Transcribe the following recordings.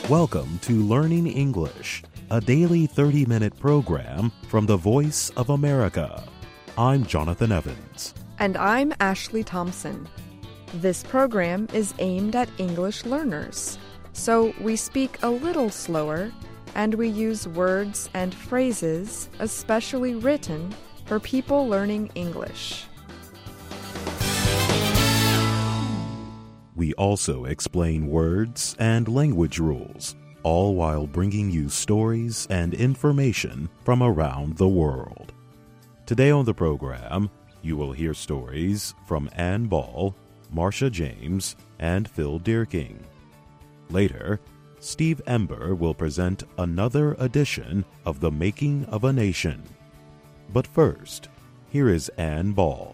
Welcome to Learning English, a daily 30-minute program from the Voice of America. I'm Jonathan Evans. And I'm Ashley Thompson. This program is aimed at English learners, so we speak a little slower and we use words and phrases especially written for people learning English. We also explain words and language rules, all while bringing you stories and information from around the world. Today on the program, you will hear stories from Ann Ball, Marcia James, and Phil Deerking. Later, Steve Ember will present another edition of The Making of a Nation. But first, here is Ann Ball.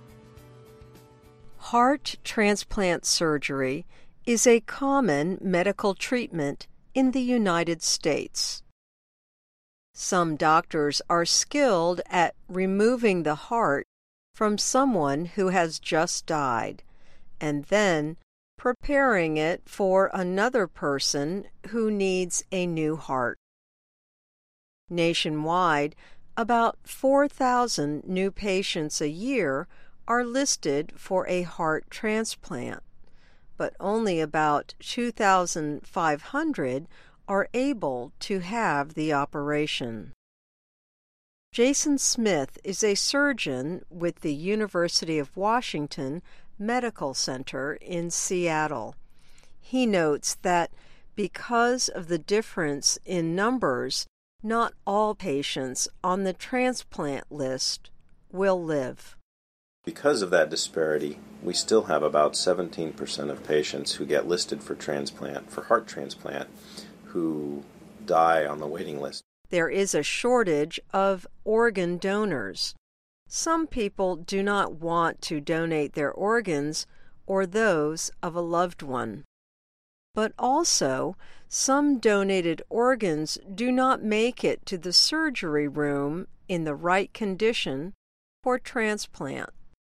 Heart transplant surgery is a common medical treatment in the United States. Some doctors are skilled at removing the heart from someone who has just died and then preparing it for another person who needs a new heart. Nationwide, about 4,000 new patients a year are listed for a heart transplant, but only about 2,500 are able to have the operation. Jason Smith is a surgeon with the University of Washington Medical Center in Seattle. He notes that because of the difference in numbers, not all patients on the transplant list will live. Because of that disparity, we still have about 17% of patients who get listed for transplant, for heart transplant, who die on the waiting list. There is a shortage of organ donors. Some people do not want to donate their organs or those of a loved one. But also, some donated organs do not make it to the surgery room in the right condition for transplant.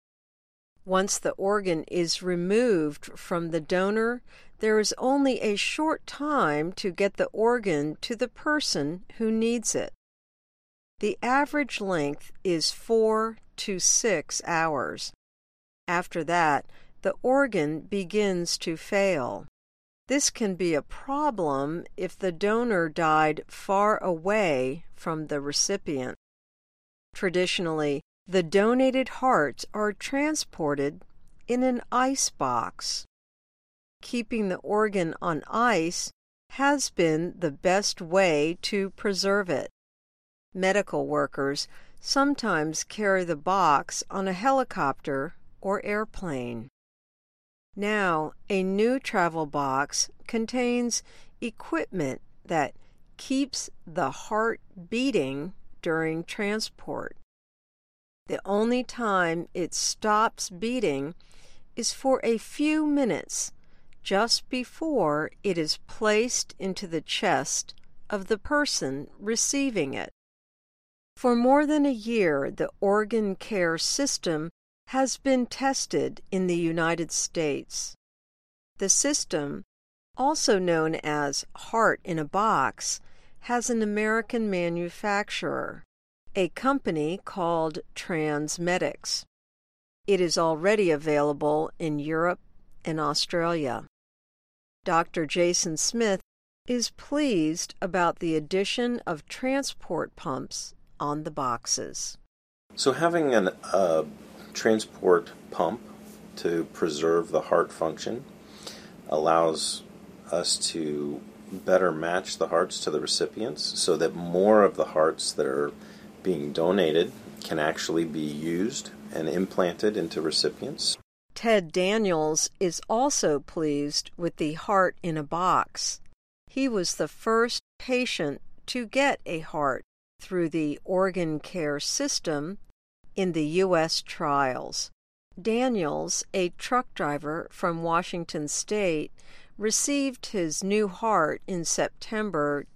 Once the organ is removed from the donor, there is only a short time to get the organ to the person who needs it. The average length is 4 to 6 hours. After that, the organ begins to fail. This can be a problem if the donor died far away from the recipient. Traditionally, the donated hearts are transported in an ice box. Keeping the organ on ice has been the best way to preserve it. Medical workers sometimes carry the box on a helicopter or airplane. Now, a new travel box contains equipment that keeps the heart beating during transport. The only time it stops beating is for a few minutes just before it is placed into the chest of the person receiving it. For more than a year, the organ care system has been tested in the United States. The system, also known as Heart in a Box, has an American manufacturer, a company called TransMedics. It is already available in Europe and Australia. Dr. Jason Smith is pleased about the addition of transport pumps on the boxes. So having a transport pump to preserve the heart function allows us to better match the hearts to the recipients so that more of the hearts that are being donated can actually be used and implanted into recipients. Ted Daniels is also pleased with the Heart in a Box. He was the first patient to get a heart through the organ care system in the U.S. trials. Daniels, a truck driver from Washington State, received his new heart in September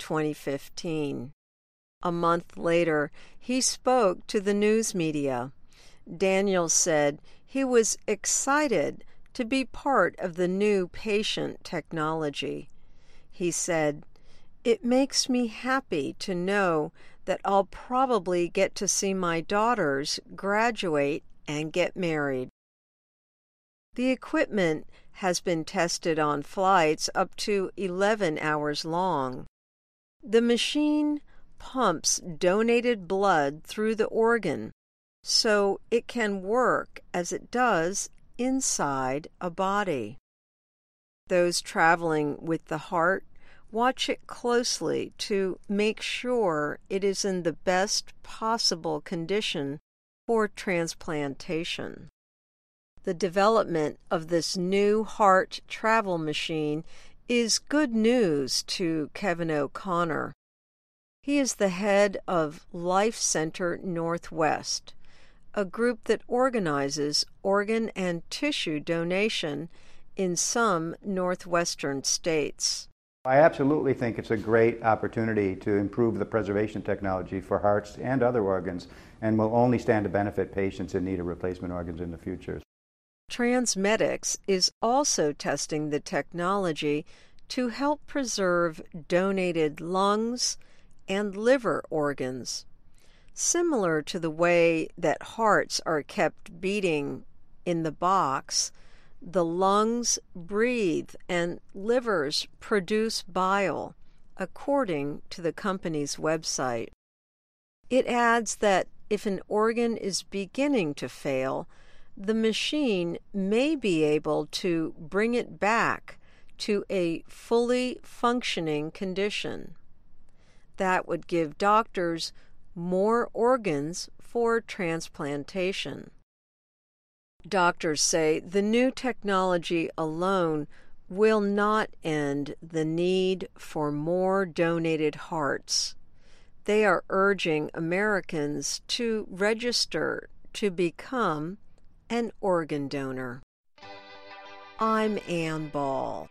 2015. A month later, he spoke to the news media. Daniels said he was excited to be part of the new patient technology. He said, "It makes me happy to know that I'll probably get to see my daughters graduate and get married." The equipment has been tested on flights up to 11 hours long. The machine pumps donated blood through the organ so it can work as it does inside a body. Those traveling with the heart watch it closely to make sure it is in the best possible condition for transplantation. The development of this new heart travel machine is good news to Kevin O'Connor. He is the head of Life Center Northwest, a group that organizes organ and tissue donation in some northwestern states. I absolutely think it's a great opportunity to improve the preservation technology for hearts and other organs, and will only stand to benefit patients in need of replacement organs in the future. TransMedics is also testing the technology to help preserve donated lungs and liver organs. Similar to the way that hearts are kept beating in the box, the lungs breathe and livers produce bile, according to the company's website. It adds that if an organ is beginning to fail, the machine may be able to bring it back to a fully functioning condition. That would give doctors more organs for transplantation. Doctors say the new technology alone will not end the need for more donated hearts. They are urging Americans to register to become an organ donor. I'm Ann Ball.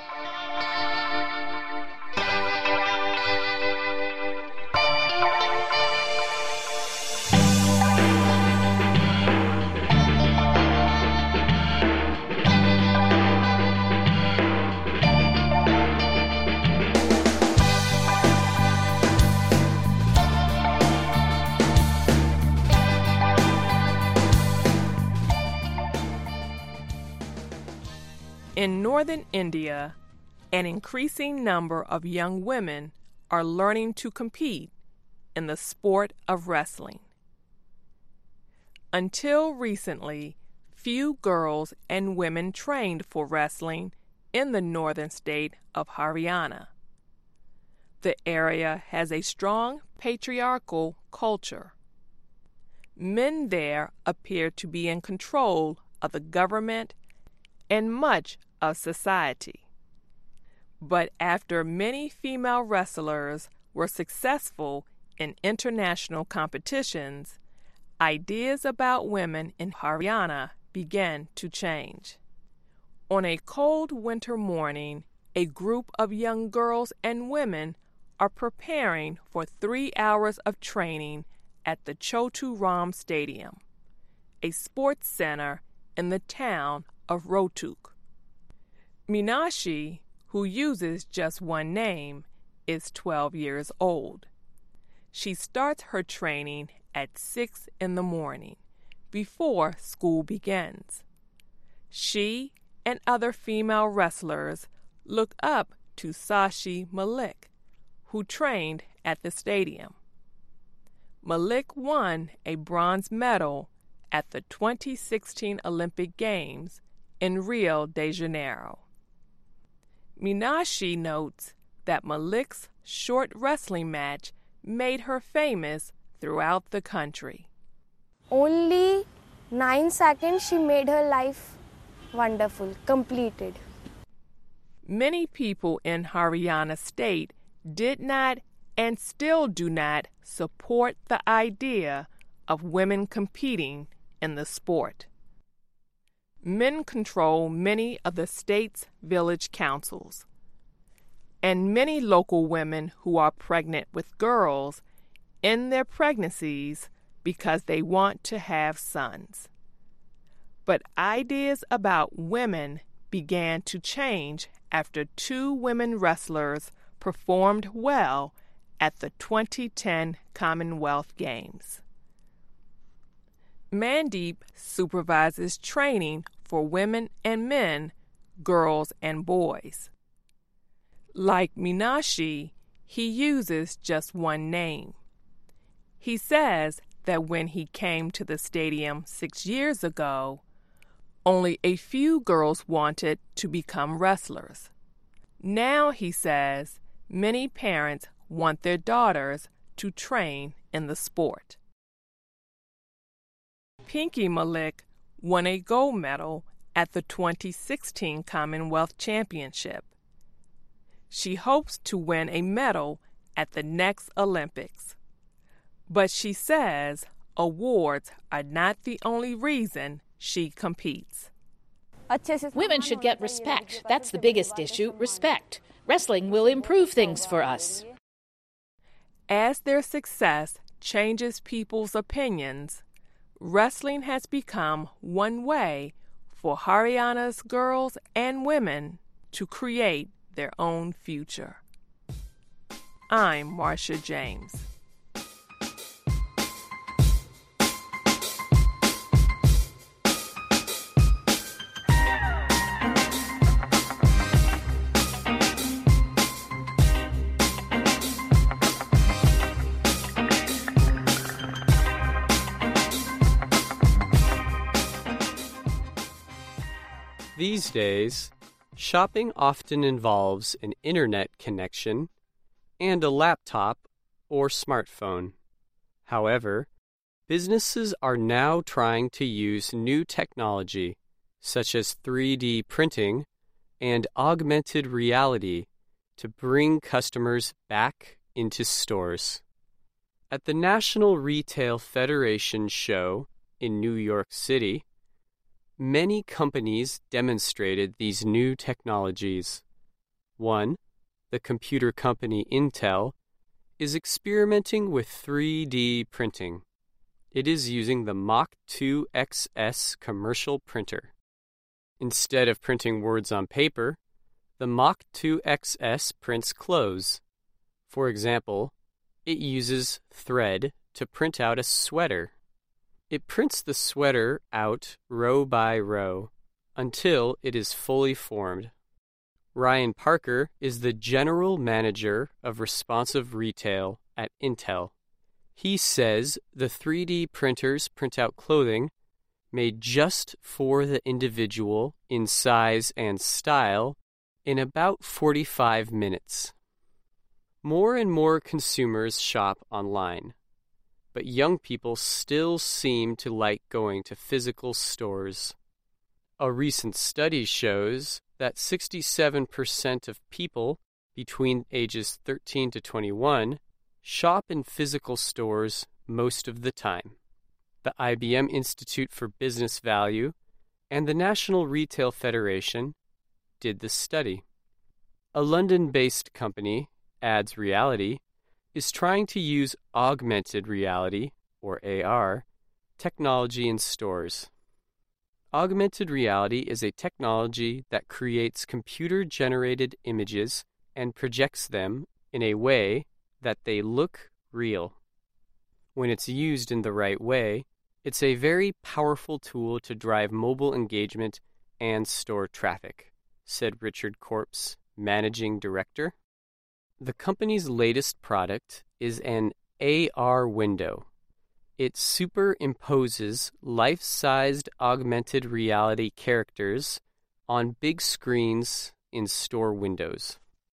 In northern India, an increasing number of young women are learning to compete in the sport of wrestling. Until recently, few girls and women trained for wrestling in the northern state of Haryana. The area has a strong patriarchal culture. Men there appear to be in control of the government and much of society. But after many female wrestlers were successful in international competitions, ideas about women in Haryana began to change. On a cold winter morning, a group of young girls and women are preparing for 3 hours of training at the Chotu Ram Stadium, a sports center in the town of Rohtak. Meenakshi, who uses just one name, is 12 years old. She starts her training at 6 in the morning, before school begins. She and other female wrestlers look up to Sashi Malik, who trained at the stadium. Malik won a bronze medal at the 2016 Olympic Games in Rio de Janeiro. Meenakshi notes that Malik's short wrestling match made her famous throughout the country. Only 9 seconds she made her life wonderful, completed. Many people in Haryana state did not and still do not support the idea of women competing in the sport. Men control many of the state's village councils, and many local women who are pregnant with girls end their pregnancies because they want to have sons. But ideas about women began to change after two women wrestlers performed well at the 2010 Commonwealth Games. Mandeep supervises training for women and men, girls and boys. Like Meenakshi, he uses just one name. He says that when he came to the stadium 6 years ago, only a few girls wanted to become wrestlers. Now, he says, many parents want their daughters to train in the sport. Pinky Malik won a gold medal at the 2016 Commonwealth Championship. She hopes to win a medal at the next Olympics. But she says awards are not the only reason she competes. Women should get respect. That's the biggest issue, respect. Wrestling will improve things for us. As their success changes people's opinions, wrestling has become one way for Haryana's girls and women to create their own future. I'm Marsha James. These days, shopping often involves an internet connection and a laptop or smartphone. However, businesses are now trying to use new technology, such as 3D printing and augmented reality, to bring customers back into stores. At the National Retail Federation show in New York City, many companies demonstrated these new technologies. One, the computer company Intel, is experimenting with 3D printing. It is using the Mach 2 XS commercial printer. Instead of printing words on paper, the Mach 2 XS prints clothes. For example, it uses thread to print out a sweater. It prints the sweater out row by row until it is fully formed. Ryan Parker is the general manager of responsive retail at Intel. He says the 3D printers print out clothing made just for the individual in size and style in about 45 minutes. More and more consumers shop online, but young people still seem to like going to physical stores. A recent study shows that 67% of people between ages 13 to 21 shop in physical stores most of the time. The IBM Institute for Business Value and the National Retail Federation did the study. A London-based company, Ads Reality, is trying to use augmented reality, or AR, technology in stores. Augmented reality is a technology that creates computer-generated images and projects them in a way that they look real. When it's used in the right way, it's a very powerful tool to drive mobile engagement and store traffic, said Richard Korps, managing director. The company's latest product is an AR window. It superimposes life-sized augmented reality characters on big screens in store windows.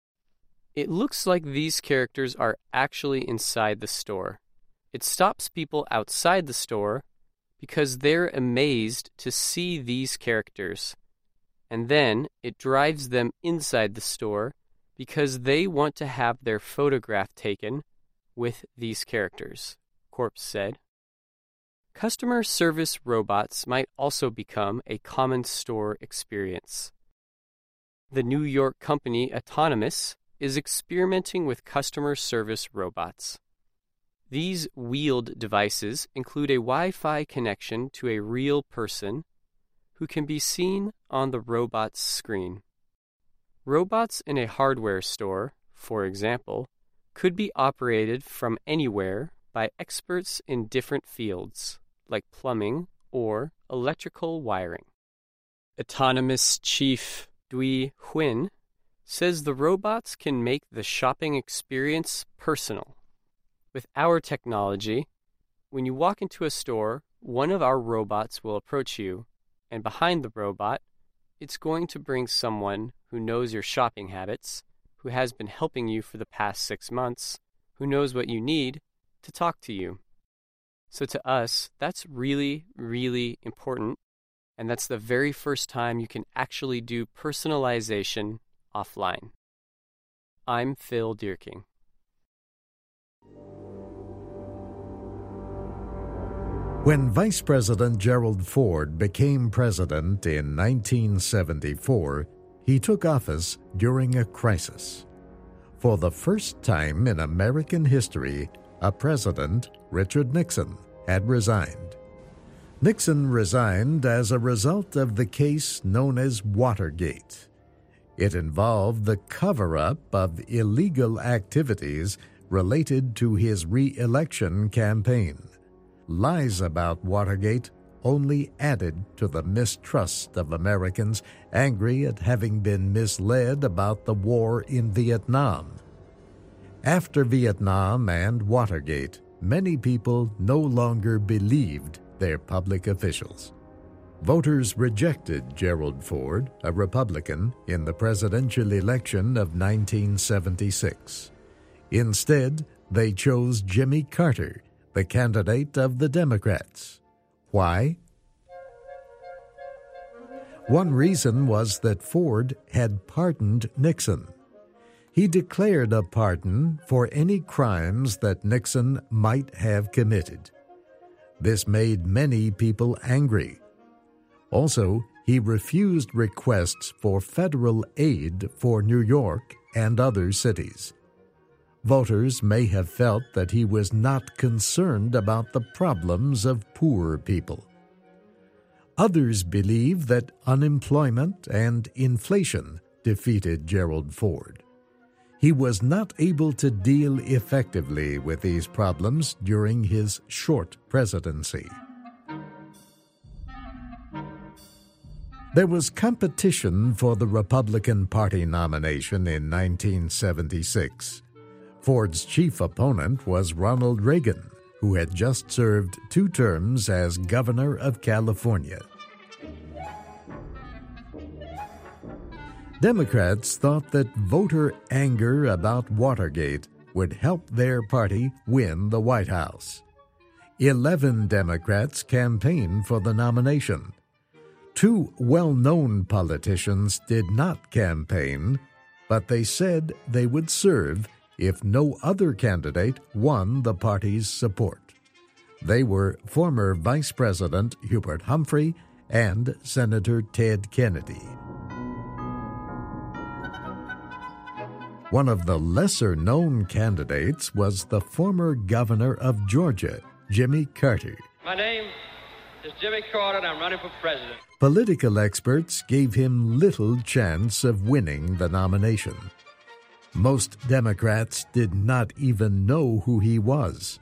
It looks like these characters are actually inside the store. It stops people outside the store because they're amazed to see these characters, and then it drives them inside the store because they want to have their photograph taken with these characters, Korps said. Customer service robots might also become a common store experience. The New York company Autonomous is experimenting with customer service robots. These wheeled devices include a Wi-Fi connection to a real person who can be seen on the robot's screen. Robots in a hardware store, for example, could be operated from anywhere by experts in different fields, like plumbing or electrical wiring. Autonomous Chief Dui Huyn says the robots can make the shopping experience personal. With our technology, when you walk into a store, one of our robots will approach you, and behind the robot, it's going to bring someone who knows your shopping habits, who has been helping you for the past 6 months, who knows what you need, to talk to you. So to us, that's really, really important, and that's the very first time you can actually do personalization offline. I'm Phil Dierking. When Vice President Gerald Ford became president in 1974, he took office during a crisis. For the first time in American history, a president, Richard Nixon, had resigned. Nixon resigned as a result of the case known as Watergate. It involved the cover-up of illegal activities related to his re-election campaign. Lies about Watergate only added to the mistrust of Americans angry at having been misled about the war in Vietnam. After Vietnam and Watergate, many people no longer believed their public officials. Voters rejected Gerald Ford, a Republican, in the presidential election of 1976. Instead, they chose Jimmy Carter, the candidate of the Democrats. Why? One reason was that Ford had pardoned Nixon. He declared a pardon for any crimes that Nixon might have committed. This made many people angry. Also, he refused requests for federal aid for New York and other cities. Voters may have felt that he was not concerned about the problems of poor people. Others believe that unemployment and inflation defeated Gerald Ford. He was not able to deal effectively with these problems during his short presidency. There was competition for the Republican Party nomination in 1976. Ford's chief opponent was Ronald Reagan, who had just served 2 terms as governor of California. Democrats thought that voter anger about Watergate would help their party win the White House. 11 Democrats campaigned for the nomination. 2 well-known politicians did not campaign, but they said they would serve if no other candidate won the party's support. They were former Vice President Hubert Humphrey and Senator Ted Kennedy. One of the lesser-known candidates was the former governor of Georgia, Jimmy Carter. My name is Jimmy Carter, and I'm running for president. Political experts gave him little chance of winning the nomination. Most Democrats did not even know who he was.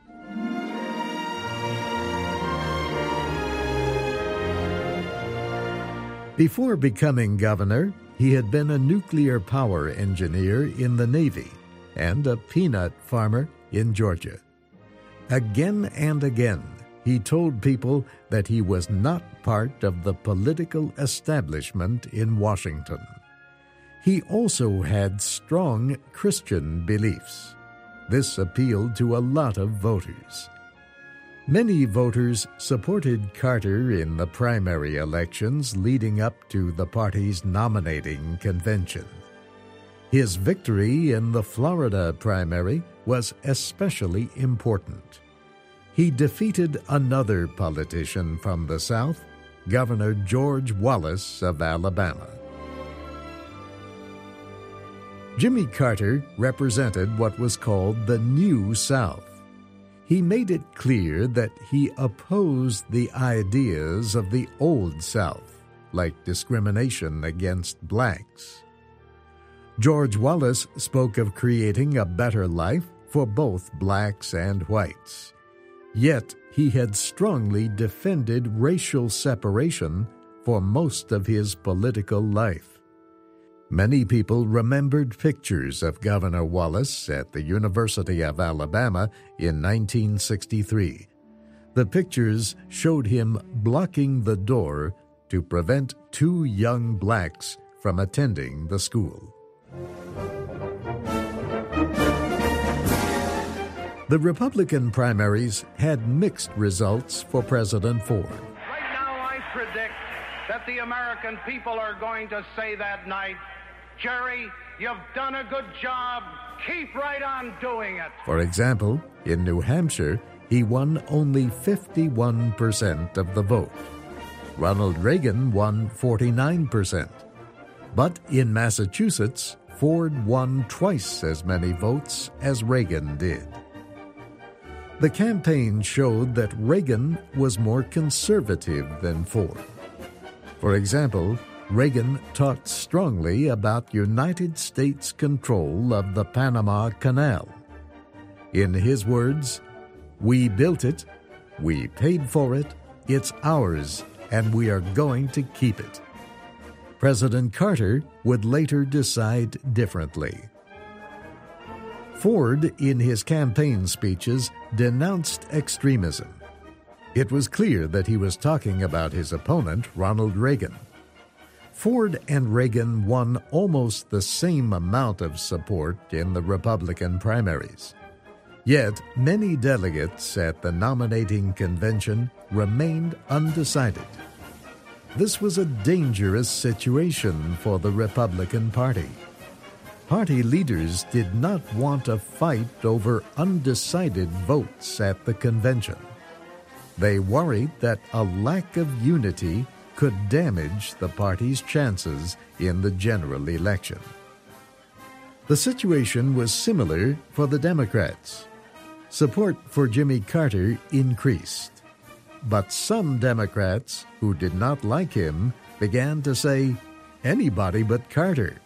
Before becoming governor, he had been a nuclear power engineer in the Navy and a peanut farmer in Georgia. Again and again, he told people that he was not part of the political establishment in Washington. He also had strong Christian beliefs. This appealed to a lot of voters. Many voters supported Carter in the primary elections leading up to the party's nominating convention. His victory in the Florida primary was especially important. He defeated another politician from the South, Governor George Wallace of Alabama. Jimmy Carter represented what was called the New South. He made it clear that he opposed the ideas of the Old South, like discrimination against blacks. George Wallace spoke of creating a better life for both blacks and whites. Yet he had strongly defended racial separation for most of his political life. Many people remembered pictures of Governor Wallace at the University of Alabama in 1963. The pictures showed him blocking the door to prevent two young blacks from attending the school. The Republican primaries had mixed results for President Ford. Right now, I predict that the American people are going to say that night, Jerry, you've done a good job. Keep right on doing it. For example, in New Hampshire, he won only 51% of the vote. Ronald Reagan won 49%. But in Massachusetts, Ford won twice as many votes as Reagan did. The campaign showed that Reagan was more conservative than Ford. For example, Reagan talked strongly about United States control of the Panama Canal. In his words, "We built it, we paid for it, it's ours, and we are going to keep it." President Carter would later decide differently. Ford, in his campaign speeches, denounced extremism. It was clear that he was talking about his opponent, Ronald Reagan. Ford and Reagan won almost the same amount of support in the Republican primaries. Yet, many delegates at the nominating convention remained undecided. This was a dangerous situation for the Republican Party. Party leaders did not want a fight over undecided votes at the convention. They worried that a lack of unity could damage the party's chances in the general election. The situation was similar for the Democrats. Support for Jimmy Carter increased. But some Democrats who did not like him began to say, "Anybody but Carter."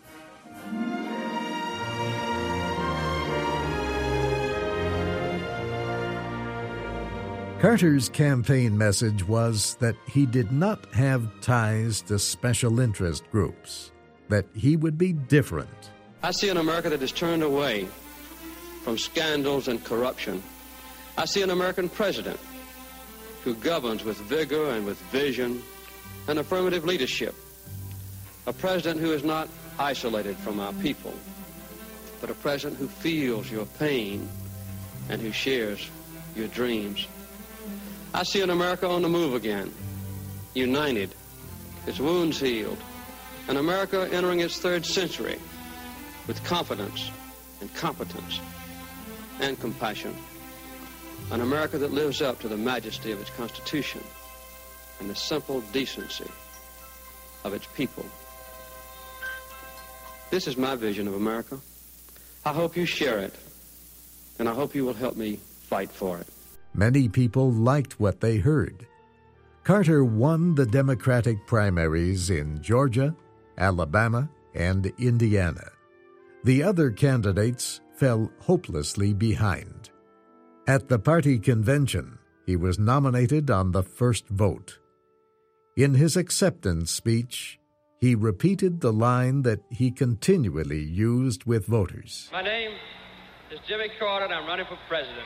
Carter's campaign message was that he did not have ties to special interest groups, that he would be different. I see an America that is turned away from scandals and corruption. I see an American president who governs with vigor and with vision and affirmative leadership. A president who is not isolated from our people, but a president who feels your pain and who shares your dreams. I see an America on the move again, united, its wounds healed, an America entering its third century with confidence and competence and compassion, an America that lives up to the majesty of its Constitution and the simple decency of its people. This is my vision of America. I hope you share it, and I hope you will help me fight for it. Many people liked what they heard. Carter won the Democratic primaries in Georgia, Alabama, and Indiana. The other candidates fell hopelessly behind. At the party convention, he was nominated on the first vote. In his acceptance speech, he repeated the line that he continually used with voters. My name is Jimmy Carter, and I'm running for president.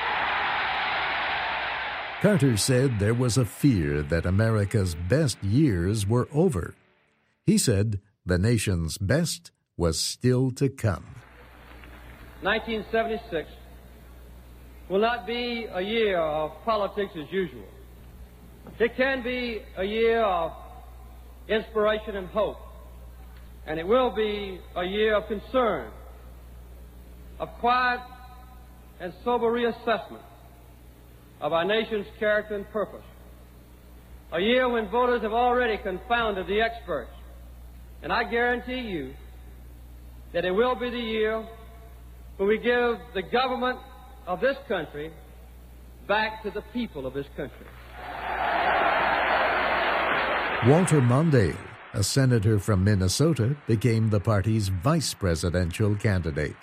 Carter said there was a fear that America's best years were over. He said the nation's best was still to come. 1976 will not be a year of politics as usual. It can be a year of inspiration and hope, and it will be a year of concern, of quiet and sober reassessment of our nation's character and purpose. A year when voters have already confounded the experts. And I guarantee you that it will be the year when we give the government of this country back to the people of this country. Walter Mondale, a senator from Minnesota, became the party's vice presidential candidate.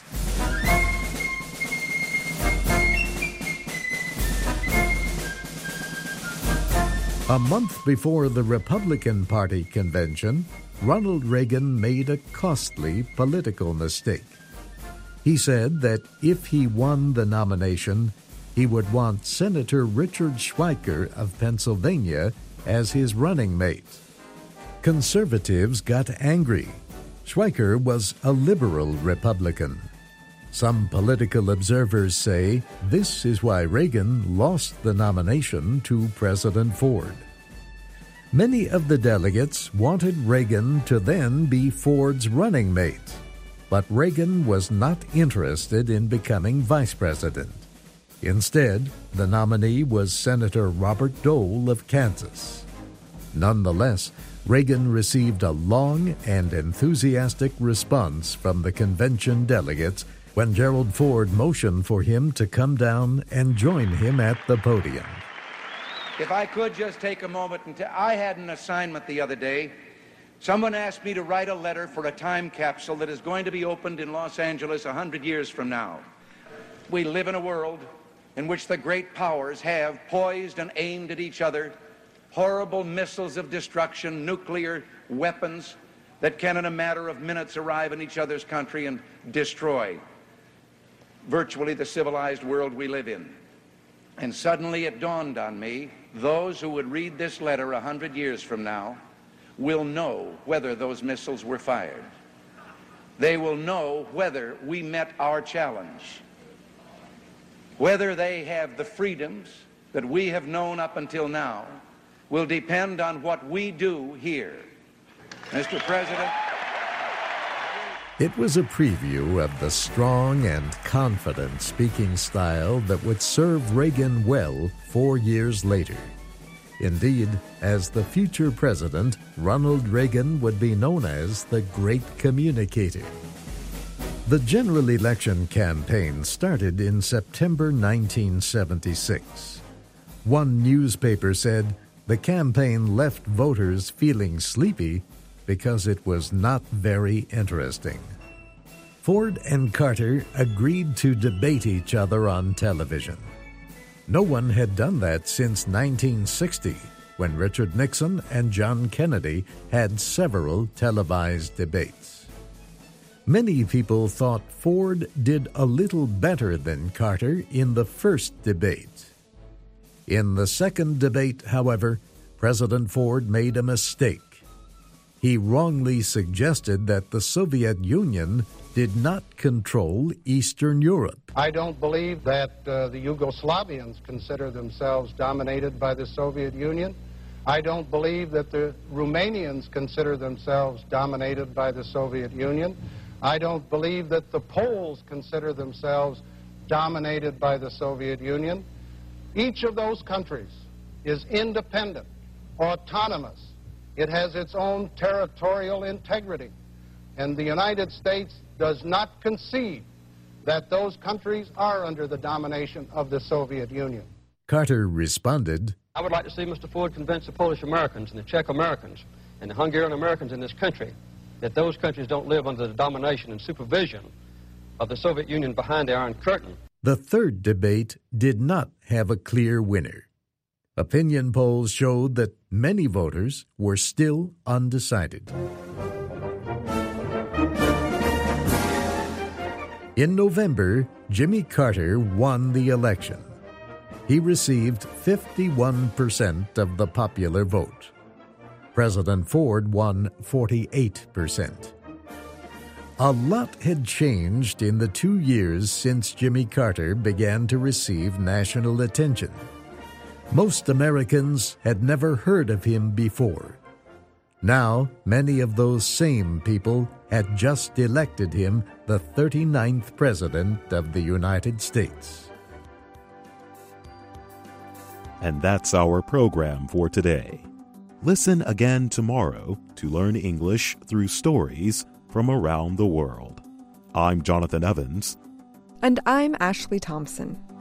A month before the Republican Party convention, Ronald Reagan made a costly political mistake. He said that if he won the nomination, he would want Senator Richard Schweiker of Pennsylvania as his running mate. Conservatives got angry. Schweiker was a liberal Republican. Some political observers say this is why Reagan lost the nomination to President Ford. Many of the delegates wanted Reagan to then be Ford's running mate, but Reagan was not interested in becoming vice president. Instead, the nominee was Senator Robert Dole of Kansas. Nonetheless, Reagan received a long and enthusiastic response from the convention delegates when Gerald Ford motioned for him to come down and join him at the podium. If I could just take a moment and I had an assignment the other day. Someone asked me to write a letter for a time capsule that is going to be opened in Los Angeles 100 years from now. We live in a world in which the great powers have poised and aimed at each other horrible missiles of destruction, nuclear weapons that can in a matter of minutes arrive in each other's country and destroy virtually the civilized world we live in. And suddenly it dawned on me, those who would read this letter 100 years from now will know whether those missiles were fired. They will know whether we met our challenge, whether they have the freedoms that we have known up until now will depend on what we do here. Mr. President, it was a preview of the strong and confident speaking style that would serve Reagan well 4 years later. Indeed, as the future president, Ronald Reagan would be known as the Great Communicator. The general election campaign started in September 1976. One newspaper said the campaign left voters feeling sleepy because it was not very interesting. Ford and Carter agreed to debate each other on television. No one had done that since 1960, when Richard Nixon and John Kennedy had several televised debates. Many people thought Ford did a little better than Carter in the first debate. In the second debate, however, President Ford made a mistake. He wrongly suggested that the Soviet Union did not control Eastern Europe. I don't believe that the Yugoslavians consider themselves dominated by the Soviet Union. I don't believe that the Romanians consider themselves dominated by the Soviet Union. I don't believe that the Poles consider themselves dominated by the Soviet Union. Each of those countries is independent, autonomous. It has its own territorial integrity. And the United States does not concede that those countries are under the domination of the Soviet Union. Carter responded, I would like to see Mr. Ford convince the Polish Americans and the Czech Americans and the Hungarian Americans in this country that those countries don't live under the domination and supervision of the Soviet Union behind the Iron Curtain. The third debate did not have a clear winner. Opinion polls showed that many voters were still undecided. In November, Jimmy Carter won the election. He received 51% of the popular vote. President Ford won 48%. A lot had changed in the 2 years since Jimmy Carter began to receive national attention. Most Americans had never heard of him before. Now, many of those same people had just elected him the 39th President of the United States. And that's our program for today. Listen again tomorrow to learn English through stories from around the world. I'm Jonathan Evans. And I'm Ashley Thompson.